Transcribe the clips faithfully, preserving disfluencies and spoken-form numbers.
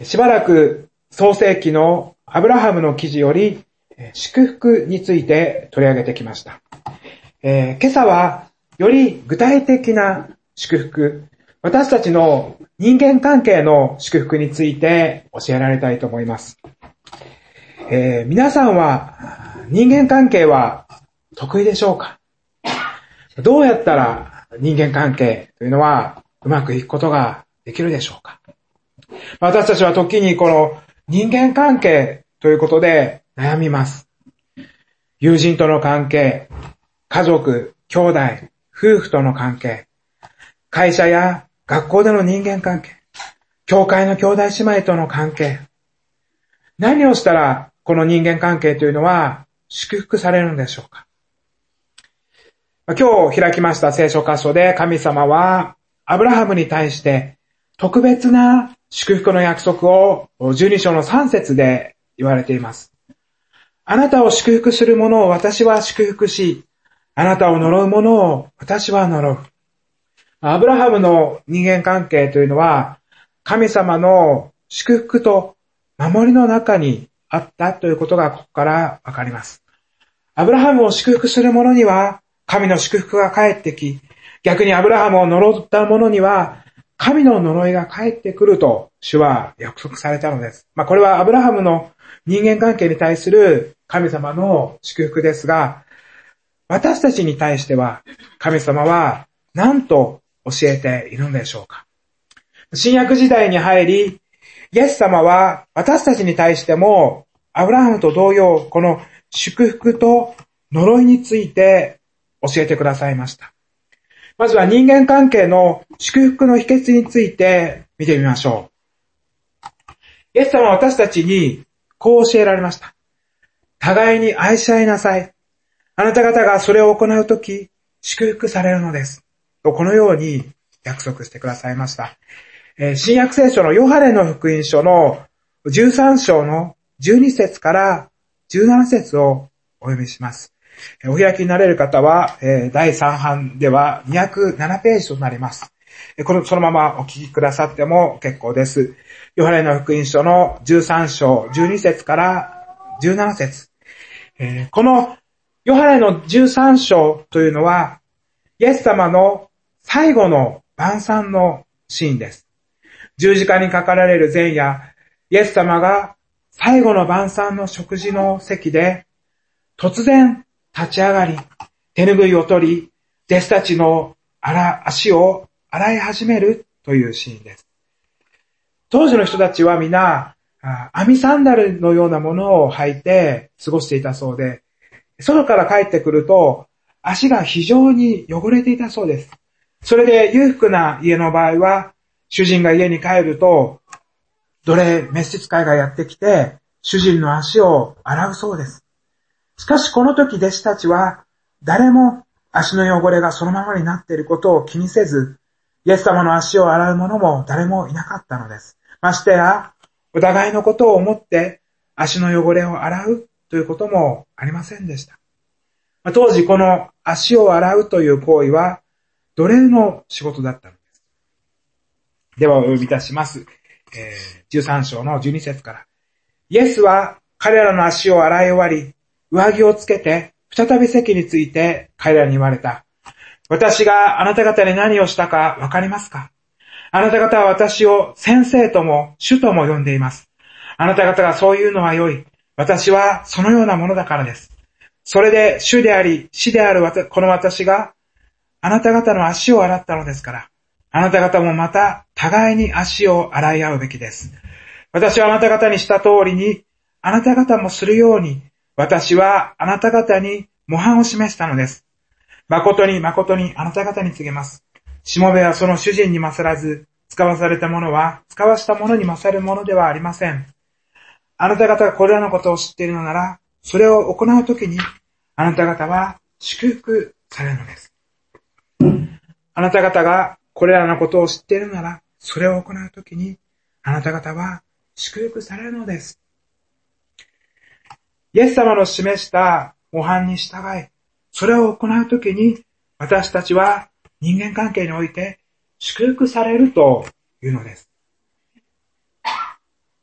しばらく創世記のアブラハムの記事より祝福について取り上げてきました。えー、今朝はより具体的な祝福、私たちの人間関係の祝福について教えられたいと思います。えー、皆さんは人間関係は得意でしょうか？どうやったら人間関係というのはうまくいくことができるでしょうか？私たちは時にこの人間関係ということで悩みます。友人との関係、家族、兄弟、夫婦との関係、会社や学校での人間関係、教会の兄弟姉妹との関係。何をしたらこの人間関係というのは祝福されるのでしょうか？今日開きました聖書箇所で神様はアブラハムに対して特別な祝福の約束をじゅうに章のさん節で言われています。あなたを祝福する者を私は祝福し、あなたを呪う者を私は呪う。アブラハムの人間関係というのは神様の祝福と守りの中にあったということがここからわかります。アブラハムを祝福する者には神の祝福が返ってき、逆にアブラハムを呪った者には神の呪いが返ってくると主は約束されたのです。まあこれはアブラハムの人間関係に対する神様の祝福ですが、私たちに対しては神様は何と教えているのでしょうか？新約時代に入り、イエス様は私たちに対してもアブラハムと同様、この祝福と呪いについて教えてくださいました。まずは人間関係の祝福の秘訣について見てみましょう。イエス様は私たちにこう教えられました。互いに愛し合いなさい。あなた方がそれを行うとき、祝福されるのです。とこのように約束してくださいました。新約聖書のヨハネの福音書のじゅうさん章のじゅうに節からじゅうなな節をお読みします。お開きになれる方は、だいさん版ではにひゃくななページとなります。これ、そのままお聞きくださっても結構です。ヨハネの福音書のじゅうさん章じゅうに節からじゅうなな節。このヨハネのじゅうさん章というのは、イエス様の最後の晩餐のシーンです。十字架にかかられる前夜、イエス様が最後の晩餐の食事の席で、突然立ち上がり、手拭いを取り、弟子たちの足を洗い始めるというシーンです。当時の人たちは皆、網サンダルのようなものを履いて過ごしていたそうで、外から帰ってくると足が非常に汚れていたそうです。それで裕福な家の場合は、主人が家に帰ると、奴隷召使いがやってきて、主人の足を洗うそうです。しかしこの時弟子たちは、誰も足の汚れがそのままになっていることを気にせず、イエス様の足を洗う者も誰もいなかったのです。ましてや、お互いのことを思って足の汚れを洗うということもありませんでした。当時この足を洗うという行為は奴隷の仕事だったのです。ではお読みいたします。えー、じゅうさん章のじゅうに節から。イエスは彼らの足を洗い終わり、上着をつけて再び席について彼らに言われた。私があなた方に何をしたかわかりますか？あなた方は私を先生とも主とも呼んでいます。あなた方がそういうのは良い。私はそのようなものだからです。それで主であり死であるこの私があなた方の足を洗ったのですから、あなた方もまた互いに足を洗い合うべきです。私はあなた方にした通りに、あなた方もするように、私はあなた方に模範を示したのです。誠に誠にあなた方に告げます。しもべはその主人に勝らず、使わされたものは使わしたものに勝るものではありません。あなた方がこれらのことを知っているのなら、それを行うときに、あなた方は祝福されるのです。あなた方がこれらのことを知っているなら、それを行うときに、あなた方は祝福されるのです。イエス様の示した模範に従い、それを行うときに、私たちは人間関係において祝福されるというのです。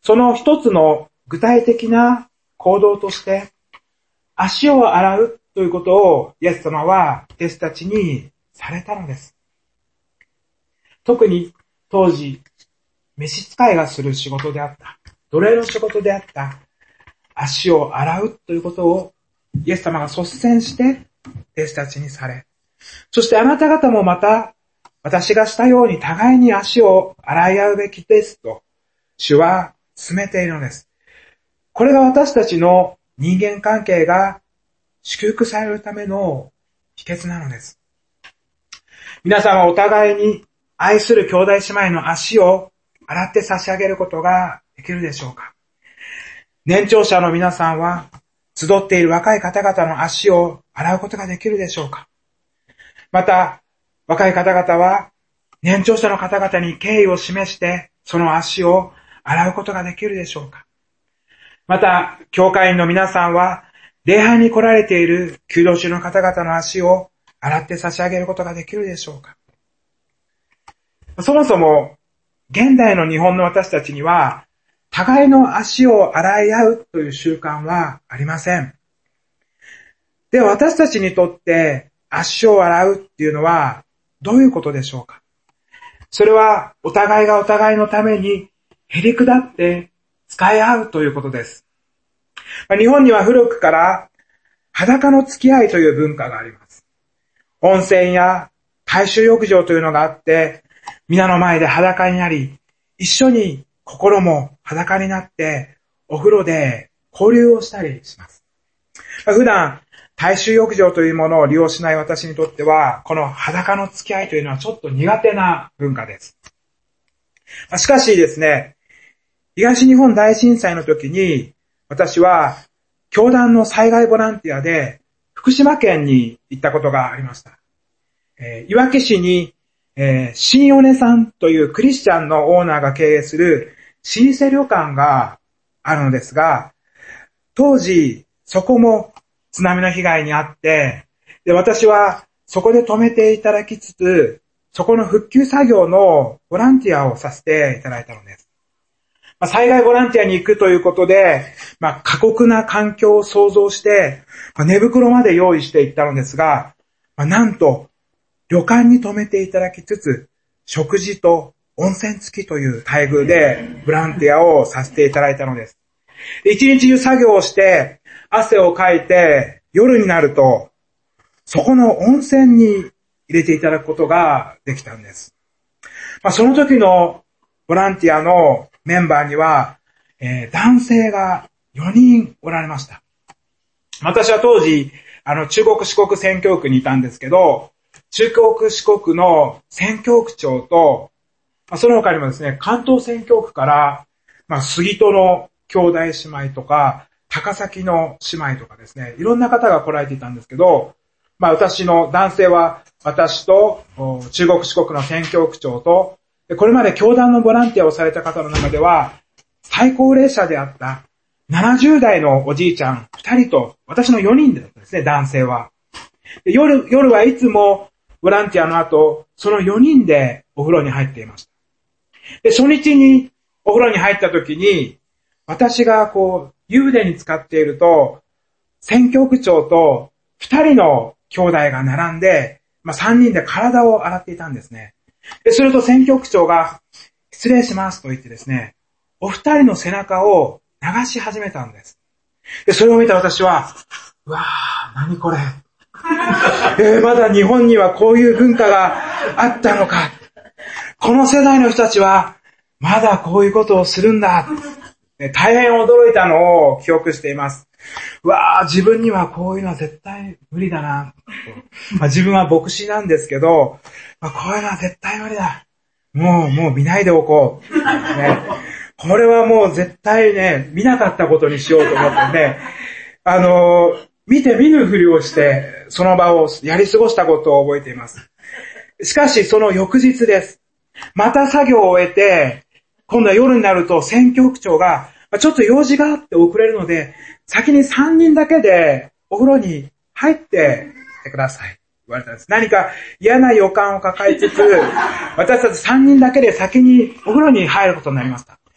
その一つの具体的な行動として、足を洗うということをイエス様は弟子たちにされたのです。特に当時、召使いがする仕事であった、奴隷の仕事であった、足を洗うということをイエス様が率先して弟子たちにされ、そしてあなた方もまた私がしたように互いに足を洗い合うべきですと主は進めているのです。これが私たちの人間関係が祝福されるための秘訣なのです。皆さんはお互いに愛する兄弟姉妹の足を洗って差し上げることができるでしょうか。年長者の皆さんは集っている若い方々の足を洗うことができるでしょうか。また若い方々は年長者の方々に敬意を示してその足を洗うことができるでしょうか。また教会員の皆さんは礼拝に来られている求道中の方々の足を洗って差し上げることができるでしょうか。そもそも現代の日本の私たちには互いの足を洗い合うという習慣はありません。では私たちにとって足を洗うっていうのはどういうことでしょうか。それはお互いがお互いのためにへりくだって使い合うということです。日本には古くから裸の付き合いという文化があります。温泉や大衆浴場というのがあって、皆の前で裸になり、一緒に心も裸になってお風呂で交流をしたりします。普段大衆浴場というものを利用しない私にとっては、この裸の付き合いというのはちょっと苦手な文化です。しかしですね、東日本大震災の時に私は教団の災害ボランティアで福島県に行ったことがありました。えー、いわき市に、えー、新米さんというクリスチャンのオーナーが経営する老舗旅館があるのですが、当時そこも津波の被害にあって、で私はそこで泊めていただきつつ、そこの復旧作業のボランティアをさせていただいたのです。まあ、災害ボランティアに行くということで、まあ、過酷な環境を想像して、まあ、寝袋まで用意していったのですが、まあ、なんと旅館に泊めていただきつつ、食事と温泉付きという待遇でボランティアをさせていただいたのです。一日中作業をして汗をかいて夜になるとそこの温泉に入れていただくことができたんです。まあ、その時のボランティアのメンバーには、えー、男性がよにんおられました。私は当時あの中国四国宣教区にいたんですけど、中国四国の宣教区長と、まあ、その他にもですね、関東宣教区から、まあ、杉戸の兄弟姉妹とか、高崎の姉妹とかですね、いろんな方が来られていたんですけど、まあ私の男性は、私と中国四国の宣教区長と、これまで教団のボランティアをされた方の中では、最高齢者であったななじゅう代のおじいちゃんふたりと、私のよにんでだったんですね、男性は。で夜、夜はいつもボランティアの後、そのよにんでお風呂に入っていました。で、初日にお風呂に入った時に、私がこう、湯船に浸かっていると、宣教区長とふたりの兄弟が並んで、まあ、さんにんで体を洗っていたんですね。で、すると宣教区長が、失礼しますと言ってですね、お二人の背中を流し始めたんです。で、それを見た私は、うわー、何これ。えー、まだ日本にはこういう文化があったのか。この世代の人たちは、まだこういうことをするんだ。大変驚いたのを記憶しています。うわー、自分にはこういうのは絶対無理だな。まあ、自分は牧師なんですけど、まあ、こういうのは絶対無理だ。もう、もう見ないでおこう。ね、これはもう絶対ね、見なかったことにしようと思ってね、あのー、見て見ぬふりをして、その場をやり過ごしたことを覚えています。しかし、その翌日です。また作業を終えて、今度は夜になると宣教区長が、ちょっと用事があって遅れるので、先にさんにんだけでお風呂に入っててください。言われたんです。何か嫌な予感を抱えつつ、私たちさんにんだけで先にお風呂に入ることになりました。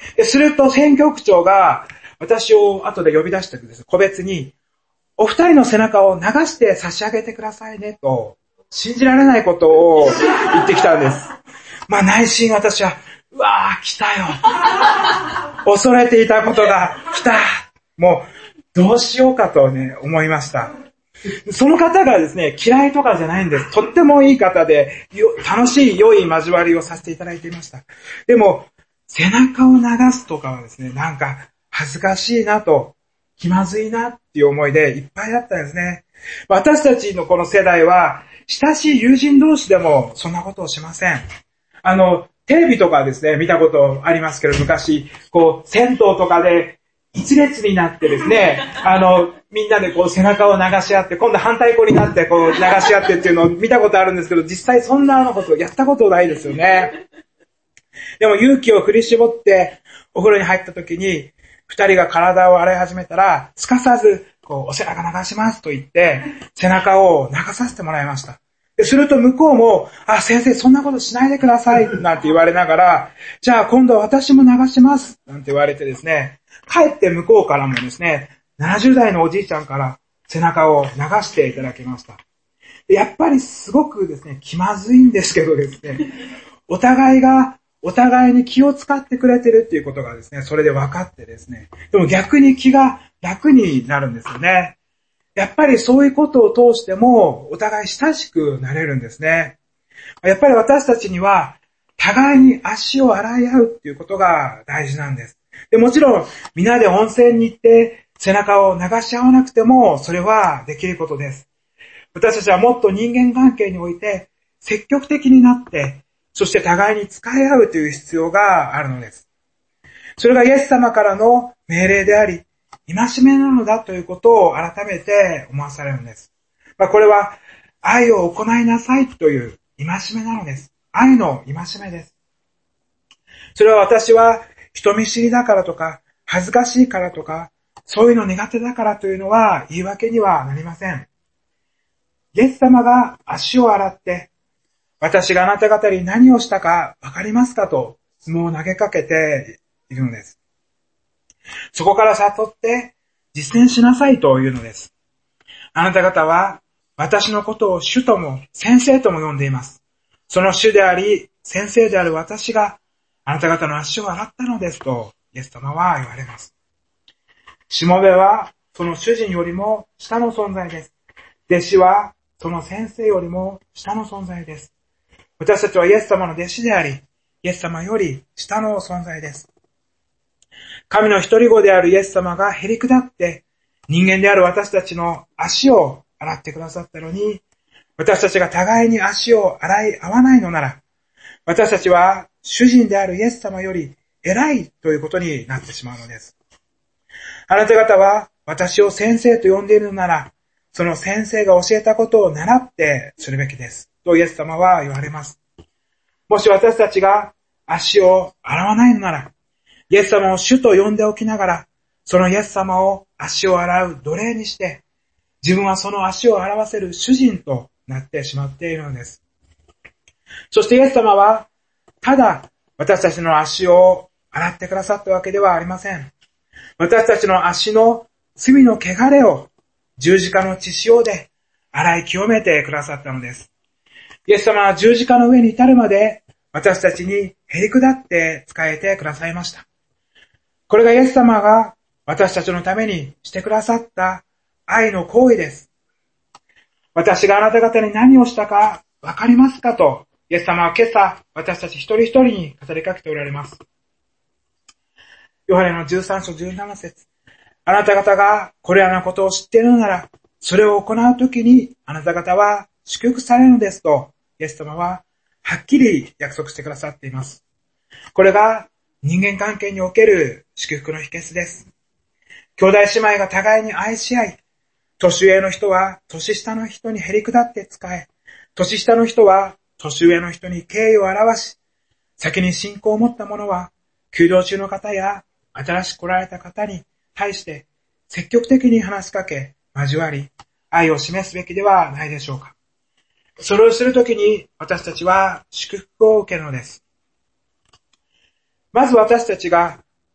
すると選挙区長が私を後で呼び出してくです個別に、お二人の背中を流して差し上げてくださいねと、信じられないことを言ってきたんです。まあ内心私は、うわー来たよ。恐れていたことが来た。もうどうしようかとね、思いました。その方がですね、嫌いとかじゃないんです。とってもいい方で、楽しい良い交わりをさせていただいていました。でも、背中を流すとかはですね、なんか恥ずかしいなと、気まずいなっていう思いでいっぱいだったんですね。私たちのこの世代は、親しい友人同士でもそんなことをしません。あの、テレビとかですね、見たことありますけど、昔、こう、銭湯とかで一列になってですね、あの、みんなでこう背中を流し合って、今度反対向になってこう流し合ってっていうのを見たことあるんですけど、実際そんなことやったことないですよね。でも勇気を振り絞ってお風呂に入った時に、二人が体を洗い始めたら、すかさず、こう、お背中流しますと言って、背中を流させてもらいました。ですると向こうも、あ、先生そんなことしないでください、なんて言われながら、じゃあ今度は私も流します、なんて言われてですね、帰って向こうからもですね、ななじゅう代のおじいちゃんから背中を流していただきました。やっぱりすごくですね、気まずいんですけどですね、お互いが、お互いに気を使ってくれてるっていうことがですね、それで分かってですね、でも逆に気が楽になるんですよね。やっぱりそういうことを通しても、お互い親しくなれるんですね。やっぱり私たちには、互いに足を洗い合うっていうことが大事なんです。でもちろん、皆で温泉に行って背中を流し合わなくても、それはできることです。私たちはもっと人間関係において積極的になって、そして互いに使い合うという必要があるのです。それがイエス様からの命令であり、戒めなのだということを改めて思わされるのです。まあ、これは愛を行いなさいという戒めなのです。愛の戒めです。それは私は人見知りだからとか、恥ずかしいからとか、そういうの苦手だからというのは言い訳にはなりません。イエス様が足を洗って、私があなた方に何をしたかわかりますかと質問を投げかけているのです。そこから悟って実践しなさいというのです。あなた方は私のことを主とも先生とも呼んでいます。その主であり先生である私があなた方の足を洗ったのですとイエス様は言われます。しもべはその主人よりも下の存在です。弟子はその先生よりも下の存在です。私たちはイエス様の弟子であり、イエス様より下の存在です。神の一人子であるイエス様がへり下って、人間である私たちの足を洗ってくださったのに、私たちが互いに足を洗い合わないのなら、私たちは主人であるイエス様より偉いということになってしまうのです。あなた方は私を先生と呼んでいるのなら、その先生が教えたことを習ってするべきです。とイエス様は言われます。もし私たちが足を洗わないのなら、イエス様を主と呼んでおきながら、そのイエス様を足を洗う奴隷にして、自分はその足を洗わせる主人となってしまっているのです。そしてイエス様は、ただ私たちの足を洗ってくださったわけではありません。私たちの足の罪の汚れを十字架の血潮で洗い清めてくださったのです。イエス様は十字架の上に至るまで私たちにへり下って仕えてくださいました。これがイエス様が私たちのためにしてくださった愛の行為です。私があなた方に何をしたかわかりますかと、イエス様は今朝私たち一人一人に語りかけておられます。ヨハネのじゅうさん章じゅうなな節。あなた方がこれらのことを知っているのなら、それを行うときにあなた方は祝福されるのですと、イエス様ははっきり約束してくださっています。これが人間関係における祝福の秘訣です。兄弟姉妹が互いに愛し合い、年上の人は年下の人にへり下って仕え、年下の人は年上の人に敬意を表し、先に信仰を持った者は、休養中の方や新しく来られた方に対して積極的に話しかけ、交わり、愛を示すべきではないでしょうか。それをするときに私たちは祝福を受けるのです。まず私たちが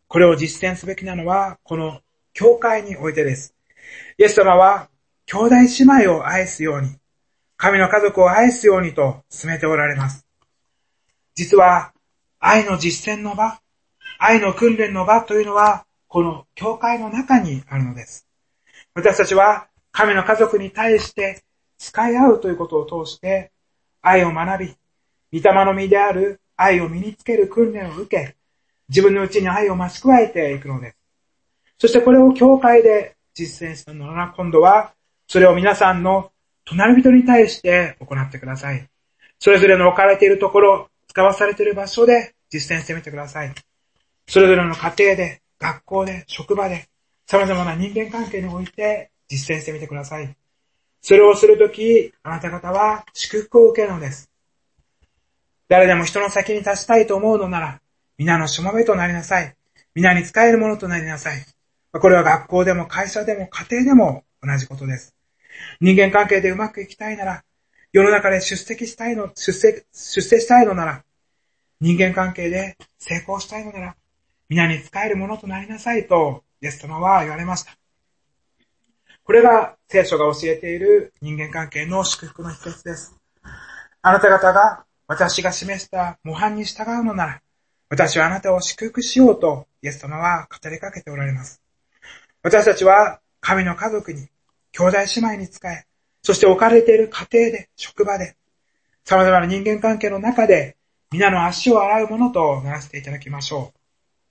これを実践すべきなのは、この教会においてです。イエス様は、兄弟姉妹を愛すように、神の家族を愛すようにと進めておられます。実は、愛の実践の場、愛の訓練の場というのは、この教会の中にあるのです。私たちは、神の家族に対して使い合うということを通して、愛を学び、御霊の実である愛を身につける訓練を受け、自分のうちに愛を増し加えていくのです。そしてこれを教会で実践したのなら、今度は、それを皆さんの隣人に対して行ってください。それぞれの置かれているところ、使わされている場所で実践してみてください。それぞれの家庭で、学校で、職場で、様々な人間関係において実践してみてください。それをするとき、あなた方は祝福を受けるのです。誰でも人の先に立ちたいと思うのなら、皆のしもべとなりなさい。皆に仕えるものとなりなさい。これは学校でも会社でも家庭でも同じことです。人間関係でうまくいきたいなら、世の中で出席したいの、出席、出世したいのなら、人間関係で成功したいのなら、皆に仕えるものとなりなさいと、イエス様は言われました。これが聖書が教えている人間関係の祝福の秘訣です。あなた方が私が示した模範に従うのなら、私はあなたを祝福しようと、イエス様は語りかけておられます。私たちは神の家族に、兄弟姉妹に仕え、そして置かれている家庭で、職場で、様々な人間関係の中で、皆の足を洗うものとならせていただきましょう。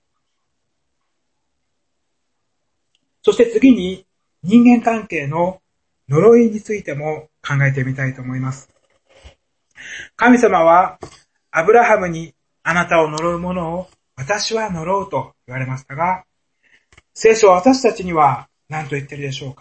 そして次に、人間関係の呪いについても考えてみたいと思います。神様は、アブラハムにあなたを呪う者を私は呪うと言われましたが、聖書は私たちには何と言っているでしょうか。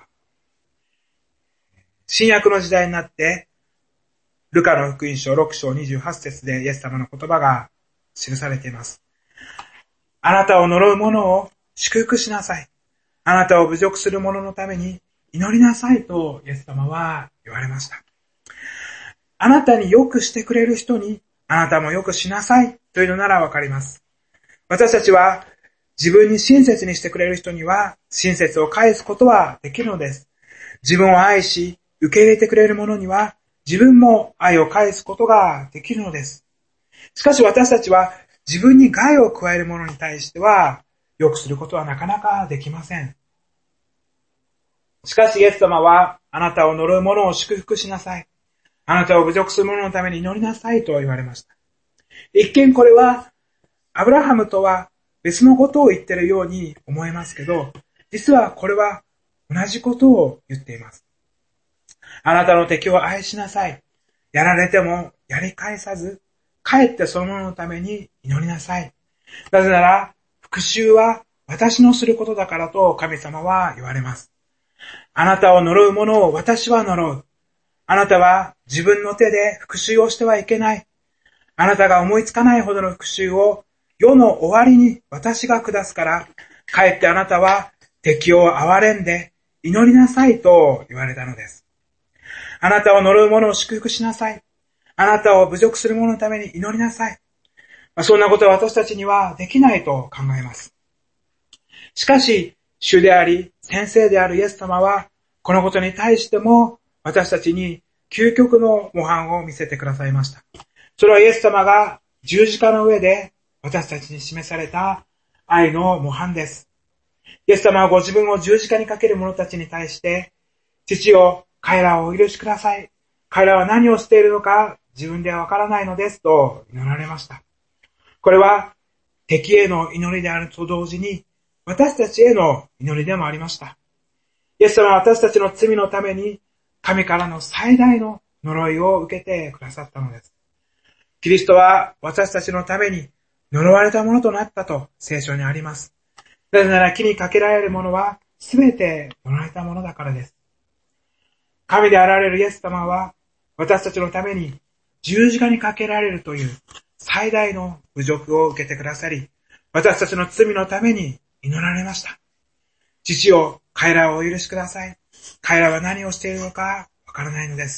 新約の時代になって、ルカの福音書ろく章にじゅうはち節でイエス様の言葉が記されています。あなたを呪う者を祝福しなさい。あなたを侮辱する者のために祈りなさいとイエス様は言われました。あなたに良くしてくれる人にあなたも良くしなさいというのならわかります。私たちは自分に親切にしてくれる人には親切を返すことはできるのです。自分を愛し受け入れてくれる者には自分も愛を返すことができるのです。しかし私たちは自分に害を加える者に対しては良くすることはなかなかできません。しかしイエス様はあなたを呪う者を祝福しなさい。あなたを侮辱する者のために祈りなさいと言われました。一見これはアブラハムとは別のことを言っているように思えますけど、実はこれは同じことを言っています。あなたの敵を愛しなさい。やられてもやり返さず、かえってその者のために祈りなさい。なぜなら、復讐は私のすることだからと神様は言われます。あなたを呪う者を私は呪う。あなたは自分の手で復讐をしてはいけない。あなたが思いつかないほどの復讐を世の終わりに私が下すから、かえってあなたは敵を憐れんで祈りなさいと言われたのです。あなたを呪う者を祝福しなさい。あなたを侮辱する者のために祈りなさい。そんなことは私たちにはできないと考えます。しかし、主であり、先生であるイエス様は、このことに対しても私たちに究極の模範を見せてくださいました。それはイエス様が十字架の上で私たちに示された愛の模範です。イエス様はご自分を十字架にかける者たちに対して、父よ、彼らをお許しください。彼らは何をしているのか自分ではわからないのですと祈られました。これは敵への祈りであると同時に私たちへの祈りでもありました。イエス様は私たちの罪のために神からの最大の呪いを受けてくださったのです。キリストは私たちのために呪われたものとなったと聖書にあります。なぜなら木にかけられるものはすべて呪われたものだからです。神であられるイエス様は私たちのために十字架にかけられるという最大の侮辱を受けてくださり、私たちの罪のために祈られました。父よ、彼らをお許しください。彼らは何をしているのかわからないのです。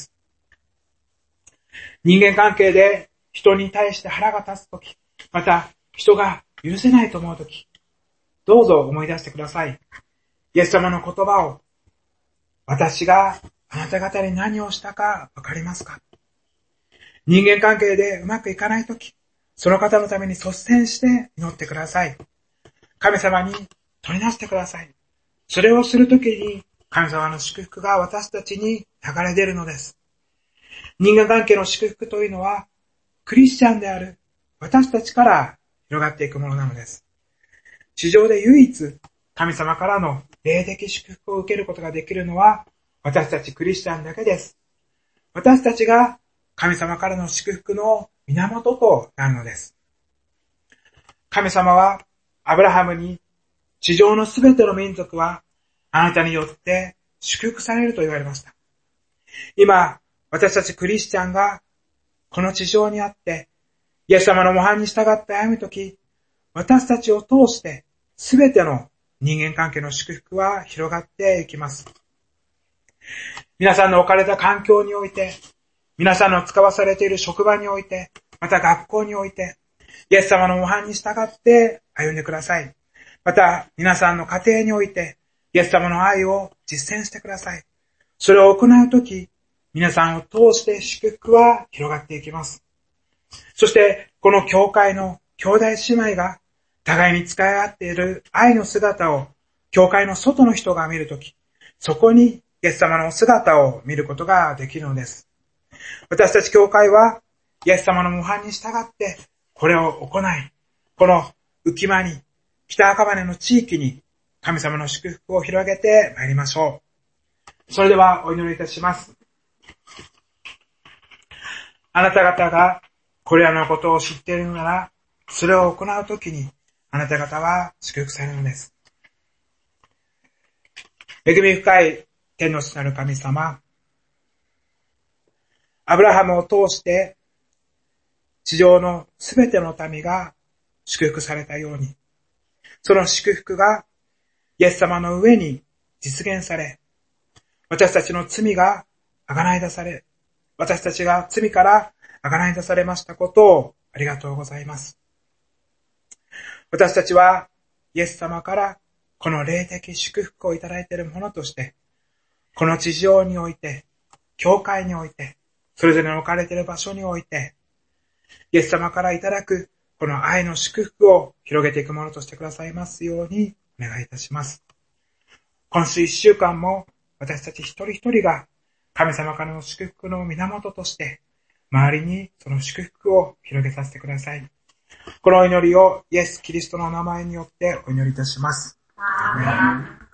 人間関係で人に対して腹が立つとき、また人が許せないと思うとき、 どうぞ思い出してください。イエス様の言葉を、私があなた方に何をしたかわかりますか？人間関係でうまくいかないとき、その方のために率先して祈ってください。神様に取りなしてください。それをするときに神様の祝福が私たちに流れ出るのです。人間関係の祝福というのは、クリスチャンである私たちから広がっていくものなのです。地上で唯一神様からの霊的祝福を受けることができるのは私たちクリスチャンだけです。私たちが神様からの祝福の源となるのです。神様はアブラハムに地上のすべての民族はあなたによって祝福されると言われました。今、私たちクリスチャンがこの地上にあって、イエス様の模範に従って歩むとき、私たちを通してすべての人間関係の祝福は広がっていきます。皆さんの置かれた環境において、皆さんの使わされている職場において、また学校において、イエス様の模範に従って歩んでください。また、皆さんの家庭において、イエス様の愛を実践してください。それを行うとき、皆さんを通して祝福は広がっていきます。そして、この教会の兄弟姉妹が互いに使い合っている愛の姿を、教会の外の人が見るとき、そこにイエス様の姿を見ることができるのです。私たち教会は、イエス様の模範に従って、これを行い、この浮間に、北赤羽の地域に、神様の祝福を広げてまいりましょう。それではお祈りいたします。あなた方がこれらのことを知っているのなら、それを行うときに、あなた方は祝福されるのです。恵み深い天の父なる神様、アブラハムを通して、地上のすべての民が祝福されたように、その祝福がイエス様の上に実現され、私たちの罪が贖い出され、私たちが罪から贖い出されましたことをありがとうございます。私たちはイエス様からこの霊的祝福をいただいているものとして、この地上において、教会において、それぞれの置かれている場所において、イエス様からいただくこの愛の祝福を広げていくものとしてくださいますようにお願いいたします。今週一週間も私たち一人一人が神様からの祝福の源として、周りにその祝福を広げさせてください。この祈りをイエス・キリストの名前によってお祈りいたします。アーメン。